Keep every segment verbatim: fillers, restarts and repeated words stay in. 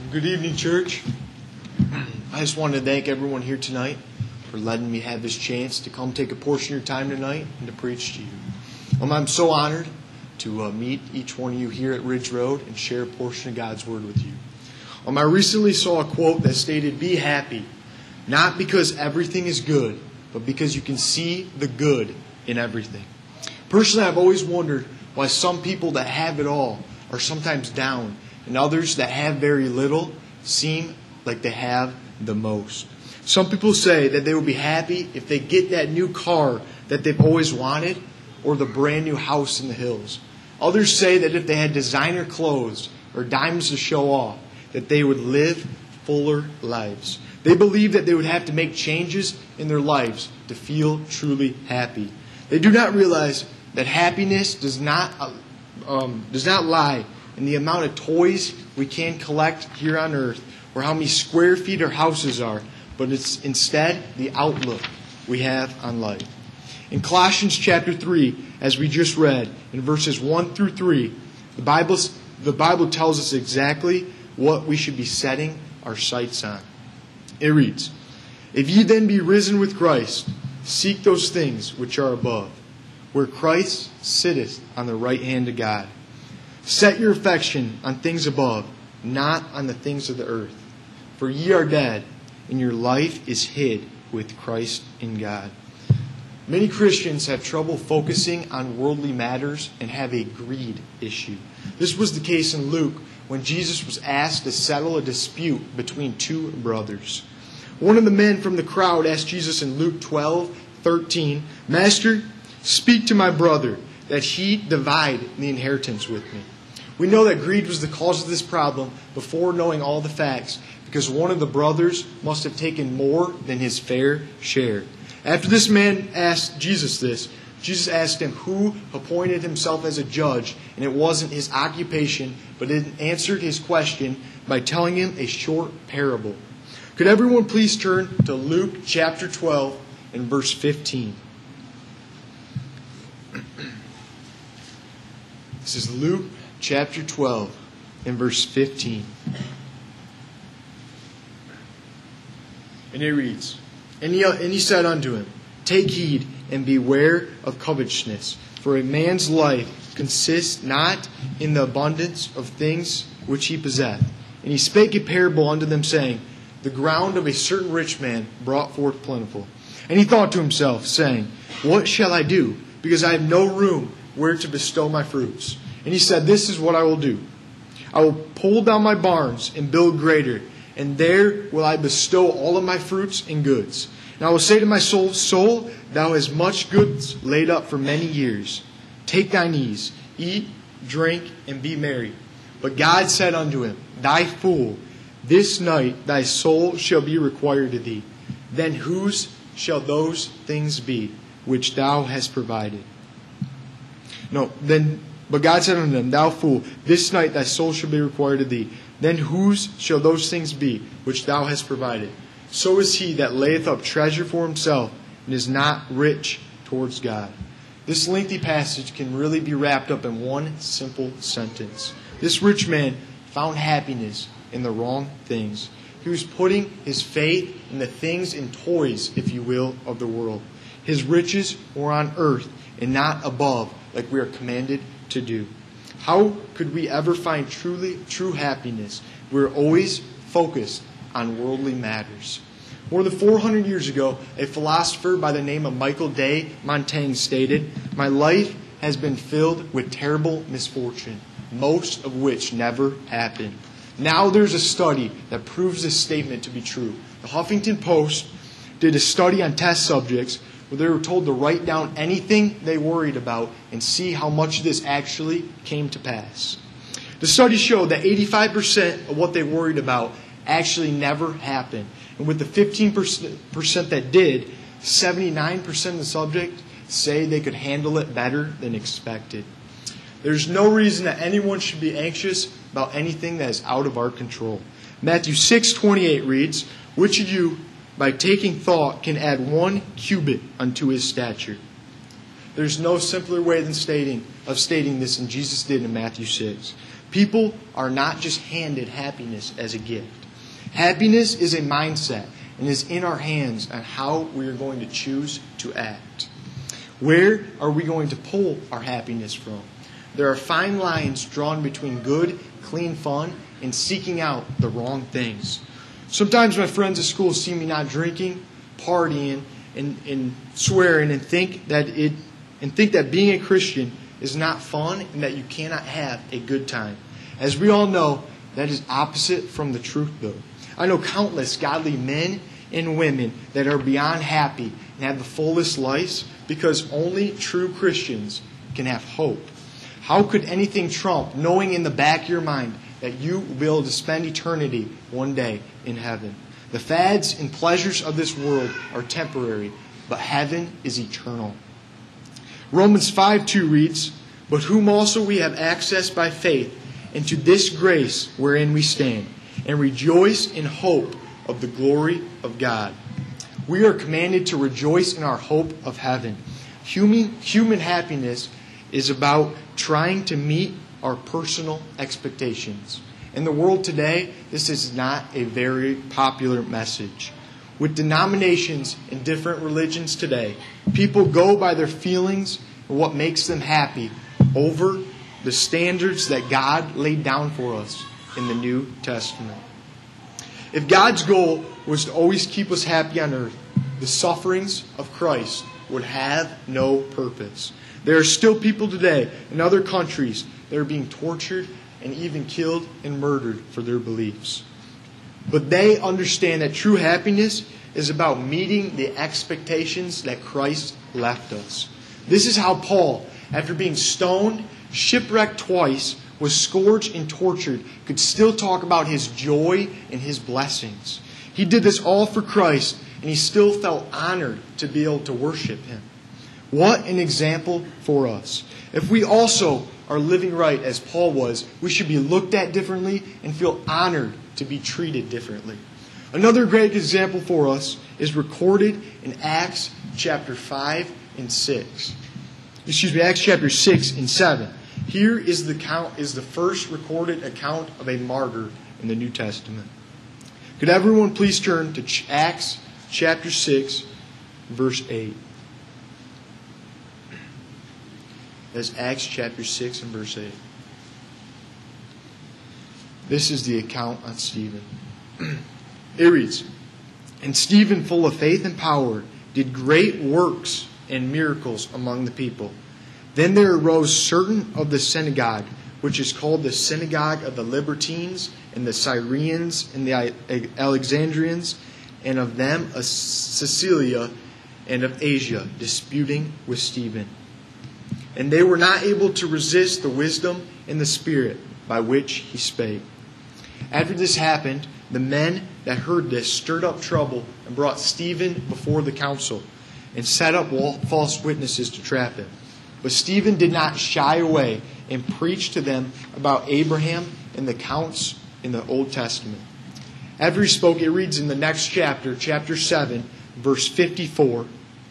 Good evening, church. I just wanted to thank everyone here tonight for letting me have this chance to come take a portion of your time tonight and to preach to you. Um, I'm so honored to uh, meet each one of you here at Ridge Road and share a portion of God's Word with you. Um, I recently saw a quote that stated, "Be happy, not because everything is good, but because you can see the good in everything." Personally, I've always wondered why some people that have it all are sometimes down, and others that have very little seem like they have the most. Some people say that they will be happy if they get that new car that they've always wanted or the brand new house in the hills. Others say that if they had designer clothes or diamonds to show off, that they would live fuller lives. They believe that they would have to make changes in their lives to feel truly happy. They do not realize that happiness does not um, does not lie in the amount of toys we can collect here on earth or how many square feet our houses are, but it's instead the outlook we have on life. In Colossians chapter three, as we just read, in verses one through three, the Bible, the Bible tells us exactly what we should be setting our sights on. It reads, "If ye then be risen with Christ, seek those things which are above, where Christ sitteth on the right hand of God. Set your affection on things above, not on the things of the earth. For ye are dead, and your life is hid with Christ in God." Many Christians have trouble focusing on worldly matters and have a greed issue. This was the case in Luke when Jesus was asked to settle a dispute between two brothers. One of the men from the crowd asked Jesus in Luke twelve thirteen, "Master, speak to my brother, that he divide the inheritance with me." We know that greed was the cause of this problem before knowing all the facts, because one of the brothers must have taken more than his fair share. After this man asked Jesus this, Jesus asked him who appointed himself as a judge, and it wasn't his occupation, but it answered his question by telling him a short parable. Could everyone please turn to Luke chapter twelve and verse fifteen. This is Luke chapter twelve and verse fifteen. And it reads, And he, and he said unto him, Take heed and beware of covetousness, for a man's life consists not in the abundance of things which he possesseth. And he spake a parable unto them, saying, The ground of a certain rich man brought forth plentiful. And he thought to himself, saying, What shall I do? Because I have no room where to bestow my fruits. And he said, This is what I will do. I will pull down my barns and build greater, and there will I bestow all of my fruits and goods. And I will say to my soul, Soul, thou hast much goods laid up for many years. Take thine ease, eat, drink, and be merry. But God said unto him, Thy fool, this night thy soul shall be required of thee. Then whose shall those things be which thou hast provided? No, then, but God said unto him, Thou fool, this night thy soul shall be required of thee. Then whose shall those things be which thou hast provided? So is he that layeth up treasure for himself and is not rich towards God. This lengthy passage can really be wrapped up in one simple sentence. This rich man found happiness in the wrong things. He was putting his faith in the things and toys, if you will, of the world. His riches were on earth and not above, like we are commanded to do. How could we ever find truly true happiness? We're always focused on worldly matters. More than four hundred years ago, a philosopher by the name of Michael de Montaigne stated, My life has been filled with terrible misfortune, most of which never happened. Now there's a study that proves this statement to be true. The Huffington Post did a study on test subjects where they were told to write down anything they worried about and see how much of this actually came to pass. The study showed that eighty-five percent of what they worried about actually never happened. And with the fifteen percent that did, seventy-nine percent of the subjects say they could handle it better than expected. There's no reason that anyone should be anxious about anything that is out of our control. Matthew six twenty-eight reads, Which of you, by taking thought, can add one cubit unto his stature? There's no simpler way than stating of stating this than Jesus did in Matthew six. People are not just handed happiness as a gift. Happiness is a mindset and is in our hands on how we are going to choose to act. Where are we going to pull our happiness from? There are fine lines drawn between good, clean fun and seeking out the wrong things. Sometimes my friends at school see me not drinking, partying, and, and swearing and think that it and think that being a Christian is not fun and that you cannot have a good time. As we all know, that is opposite from the truth, though. I know countless godly men and women that are beyond happy and have the fullest lives because only true Christians can have hope. How could anything trump knowing in the back of your mind that you will be able to spend eternity one day in heaven? The fads and pleasures of this world are temporary, but heaven is eternal. Romans five two reads, "But whom also we have access by faith into this grace wherein we stand, and rejoice in hope of the glory of God." We are commanded to rejoice in our hope of heaven. Human, human happiness is about trying to meet our personal expectations. In the world today, this is not a very popular message. With denominations and different religions today, people go by their feelings and what makes them happy over the standards that God laid down for us in the New Testament. If God's goal was to always keep us happy on earth, the sufferings of Christ would have no purpose. There are still people today in other countries that are being tortured and even killed and murdered for their beliefs. But they understand that true happiness is about meeting the expectations that Christ left us. This is how Paul, after being stoned, shipwrecked twice, was scourged and tortured, could still talk about his joy and his blessings. He did this all for Christ, and he still felt honored to be able to worship Him. What an example for us. If we also are living right as Paul was, we should be looked at differently and feel honored to be treated differently. Another great example for us is recorded in Acts chapter five and six. Excuse me, Acts chapter six and seven. Here is the count is the first recorded account of a martyr in the New Testament. Could everyone please turn to Acts chapter six, verse eight. That's Acts chapter six and verse eight. This is the account on Stephen. It reads, "And Stephen, full of faith and power, did great works and miracles among the people. Then there arose certain of the synagogue, which is called the synagogue of the Libertines, and the Syrians, and the Alexandrians, and of them a Cecilia, and of Asia, disputing with Stephen. And they were not able to resist the wisdom and the spirit by which he spake. After this happened, the men that heard this stirred up trouble and brought Stephen before the council, and set up false witnesses to trap him. But Stephen did not shy away and preached to them about Abraham and the counts in the Old Testament." After he spoke, it reads in the next chapter, chapter seven, verse fifty-four.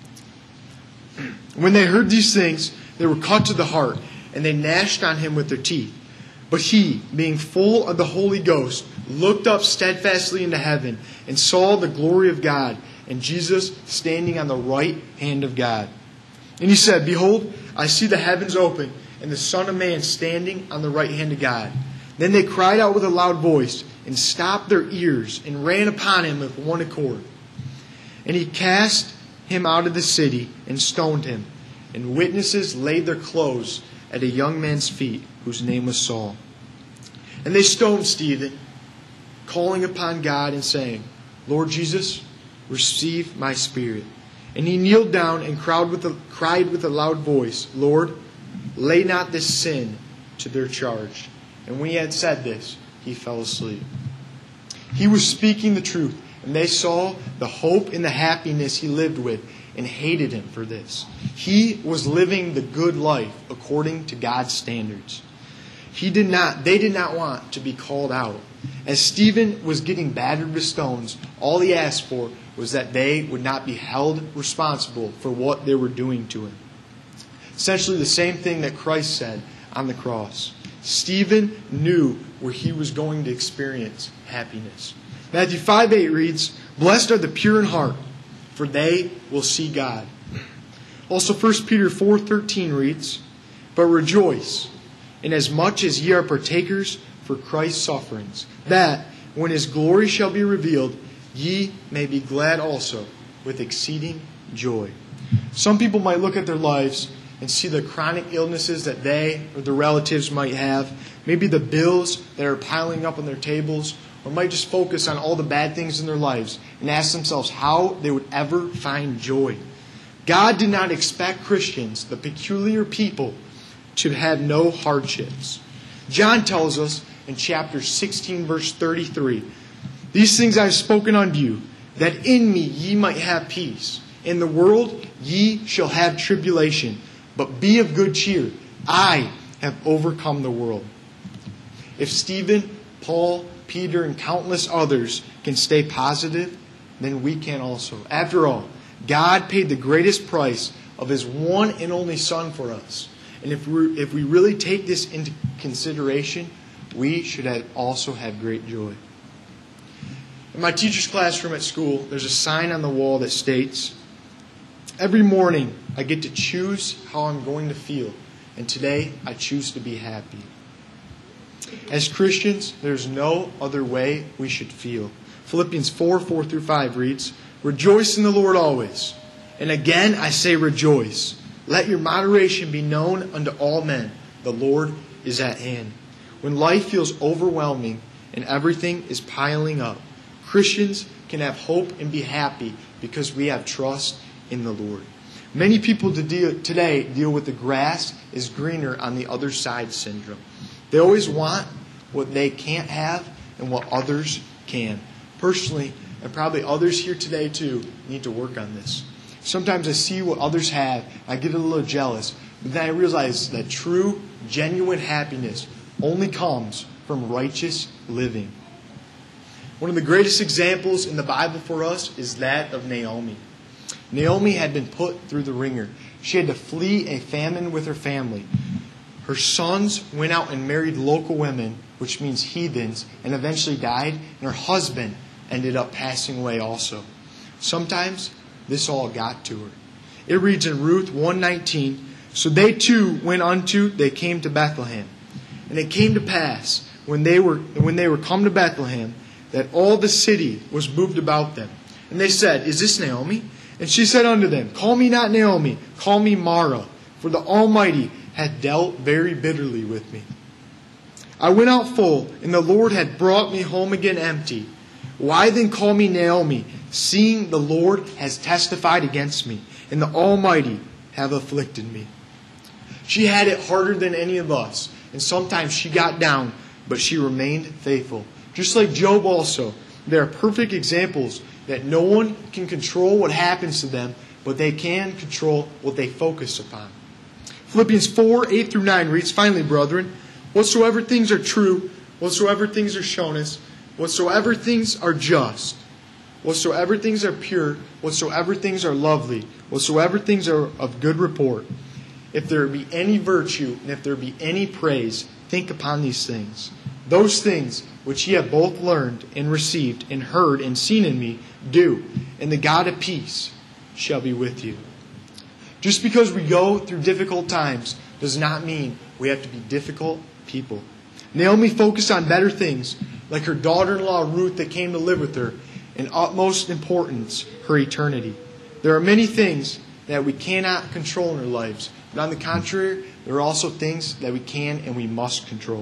"When they heard these things, they were cut to the heart, and they gnashed on him with their teeth. But he, being full of the Holy Ghost, looked up steadfastly into heaven, and saw the glory of God, and Jesus standing on the right hand of God. And he said, Behold, I see the heavens open, and the Son of Man standing on the right hand of God. Then they cried out with a loud voice, and stopped their ears, and ran upon him with one accord. And he cast him out of the city, and stoned him. And witnesses laid their clothes at a young man's feet, whose name was Saul. And they stoned Stephen, calling upon God and saying, Lord Jesus, receive my spirit. And he kneeled down and cried with a, cried with a loud voice, Lord, lay not this sin to their charge. And when he had said this, he fell asleep." He was speaking the truth, and they saw the hope and the happiness he lived with, and hated him for this. He was living the good life according to God's standards. He did not, they did not want to be called out. As Stephen was getting battered with stones, all he asked for was that they would not be held responsible for what they were doing to him. Essentially the same thing that Christ said on the cross. Stephen knew where he was going to experience happiness. Matthew five eight reads, "Blessed are the pure in heart, for they will see God." Also First Peter four thirteen reads, "But rejoice, inasmuch as ye are partakers for Christ's sufferings, that, when his glory shall be revealed, ye may be glad also with exceeding joy." Some people might look at their lives and see the chronic illnesses that they or their relatives might have, maybe the bills that are piling up on their tables, or might just focus on all the bad things in their lives and ask themselves how they would ever find joy. God did not expect Christians, the peculiar people, to have no hardships. John tells us in chapter sixteen, verse thirty-three, "These things I have spoken unto you, that in me ye might have peace. In the world ye shall have tribulation, but be of good cheer. I have overcome the world." If Stephen, Paul, Peter, and countless others can stay positive, then we can also. After all, God paid the greatest price of His one and only Son for us. And if we if we really take this into consideration, we should have also have great joy. In my teacher's classroom at school, there's a sign on the wall that states, "Every morning I get to choose how I'm going to feel, and today I choose to be happy." As Christians, there's no other way we should feel. Philippians four, four through five reads, "Rejoice in the Lord always. And again I say rejoice. Let your moderation be known unto all men. The Lord is at hand." When life feels overwhelming and everything is piling up, Christians can have hope and be happy because we have trust in the Lord. Many people today deal with the grass is greener on the other side syndrome. They always want what they can't have and what others can. Personally, and probably others here today too, need to work on this. Sometimes I see what others have, I get a little jealous, but then I realize that true, genuine happiness only comes from righteous living. One of the greatest examples in the Bible for us is that of Naomi. Naomi had been put through the ringer. She had to flee a famine with her family. Her sons went out and married local women, which means heathens, and eventually died, and her husband ended up passing away also. Sometimes this all got to her. It reads in Ruth one nineteen, "So they too went unto, they came to Bethlehem. And it came to pass, when they were when they were come to Bethlehem, that all the city was moved about them. And they said, Is this Naomi? And she said unto them, Call me not Naomi, call me Mara, for the Almighty hath dealt very bitterly with me. I went out full, and the Lord had brought me home again empty. Why then call me Naomi, seeing the Lord has testified against me, and the Almighty have afflicted me?" She had it harder than any of us, and sometimes she got down, but she remained faithful. Just like Job also, there are perfect examples that no one can control what happens to them, but they can control what they focus upon. Philippians four, eight through nine reads, "Finally, brethren, whatsoever things are true, whatsoever things are shown us, whatsoever things are just, whatsoever things are pure, whatsoever things are lovely, whatsoever things are of good report, if there be any virtue, and if there be any praise, think upon these things. Those things which ye have both learned and received and heard and seen in me, do, and the God of peace shall be with you." Just because we go through difficult times does not mean we have to be difficult people. Naomi focused on better things, like her daughter-in-law Ruth that came to live with her, and utmost importance, her eternity. There are many things that we cannot control in our lives, but on the contrary, there are also things that we can and we must control.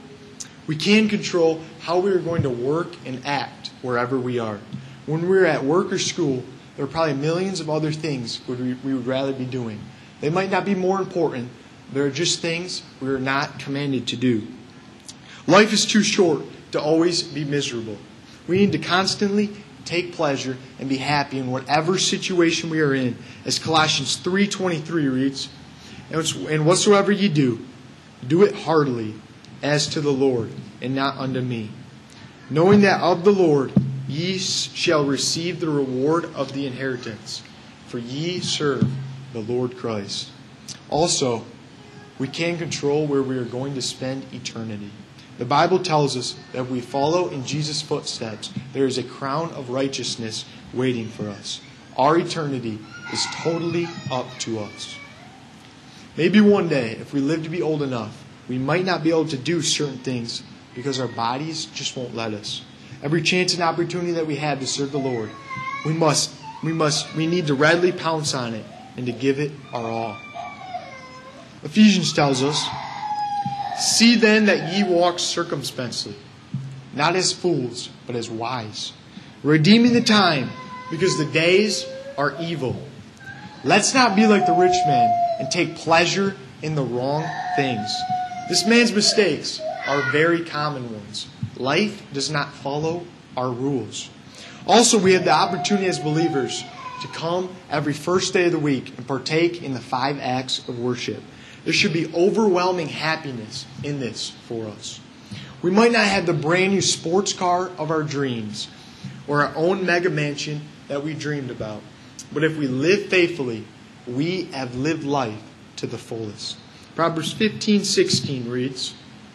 We can control how we are going to work and act wherever we are. When we're at work or school, there are probably millions of other things we would rather be doing. They might not be more important. There are just things we are not commanded to do. Life is too short to always be miserable. We need to constantly take pleasure and be happy in whatever situation we are in. As Colossians three twenty-three reads, "And whatsoever ye do, do it heartily, as to the Lord, and not unto me, knowing that of the Lord ye shall receive the reward of the inheritance, for ye serve the Lord Christ." Also, we can control where we are going to spend eternity. The Bible tells us that if we follow in Jesus' footsteps, there is a crown of righteousness waiting for us. Our eternity is totally up to us. Maybe one day, if we live to be old enough, we might not be able to do certain things because our bodies just won't let us. Every chance and opportunity that we have to serve the Lord, we must, we must, we need to readily pounce on it and to give it our all. Ephesians tells us, "See then that ye walk circumspectly, not as fools, but as wise, redeeming the time, because the days are evil. Let's not be like the rich man and take pleasure in the wrong things." This man's mistakes are very common ones. Life does not follow our rules. Also, we have the opportunity as believers to come every first day of the week and partake in the five acts of worship. There should be overwhelming happiness in this for us. We might not have the brand new sports car of our dreams or our own mega mansion that we dreamed about. But if we live faithfully, we have lived life to the fullest. Proverbs fifteen sixteen reads,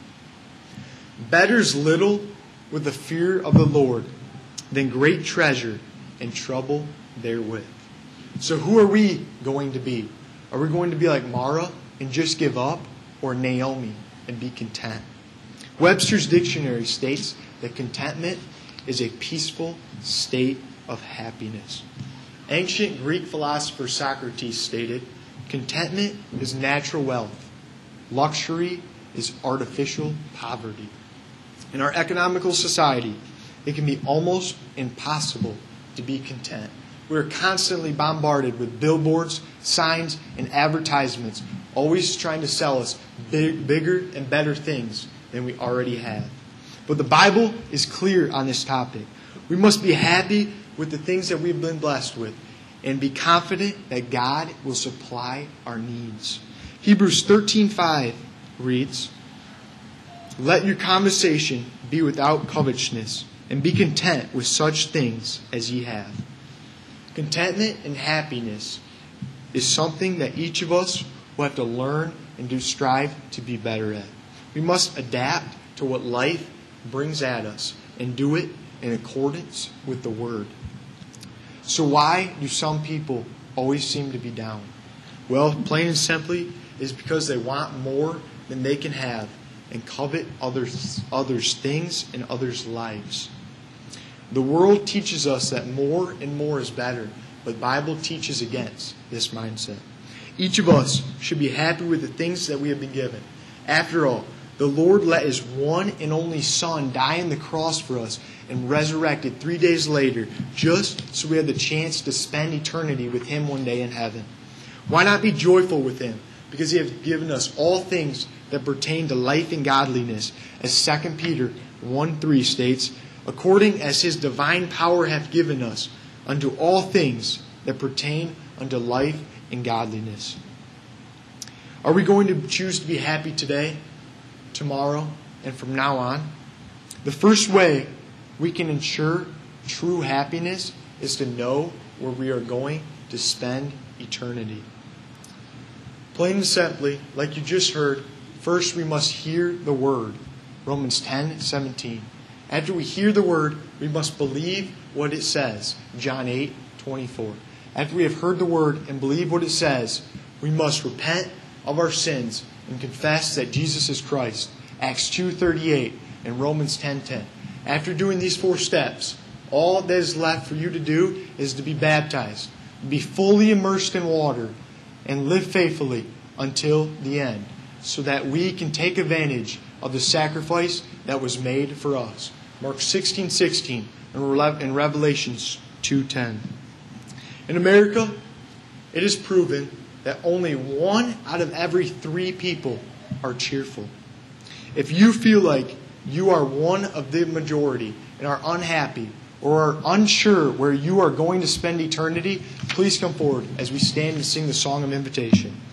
"Better's little with the fear of the Lord than great treasure and trouble therewith." So who are we going to be? Are we going to be like Mara and just give up, or Naomi and be content? Webster's dictionary states that contentment is a peaceful state of happiness. Ancient Greek philosopher Socrates stated, "Contentment is natural wealth. Luxury is artificial poverty." In our economical society, it can be almost impossible to be content. We are constantly bombarded with billboards, signs, and advertisements, always trying to sell us big, bigger and better things than we already have. But the Bible is clear on this topic. We must be happy with the things that we've been blessed with and be confident that God will supply our needs. Hebrews thirteen five reads, "Let your conversation be without covetousness, and be content with such things as ye have." Contentment and happiness is something that each of us will have to learn and do strive to be better at. We must adapt to what life brings at us and do it in accordance with the Word. So why do some people always seem to be down? Well, plain and simply, is because they want more than they can have and covet others, others' things and others' lives. The world teaches us that more and more is better, but the Bible teaches against this mindset. Each of us should be happy with the things that we have been given. After all, the Lord let His one and only Son die on the cross for us and resurrected three days later just so we have the chance to spend eternity with Him one day in heaven. Why not be joyful with Him? Because He has given us all things that pertain to life and godliness. As Second Peter one three states, "According as His divine power hath given us unto all things that pertain unto life and godliness." Are we going to choose to be happy today, tomorrow, and from now on? The first way we can ensure true happiness is to know where we are going to spend eternity. Plain and simply, like you just heard, first we must hear the Word. Romans ten seventeen. After we hear the Word, we must believe what it says. John eight twenty-four. After we have heard the Word and believe what it says, we must repent of our sins and confess that Jesus is Christ. Acts two thirty-eight and Romans ten ten. After doing these four steps, all that is left for you to do is to be baptized, be fully immersed in water, and live faithfully until the end, so that we can take advantage of the sacrifice that was made for us. Mark sixteen sixteen and Revelation two ten. In America, it is proven that only one out of every three people are cheerful. If you feel like you are one of the majority and are unhappy or are unsure where you are going to spend eternity, please come forward as we stand and sing the song of invitation.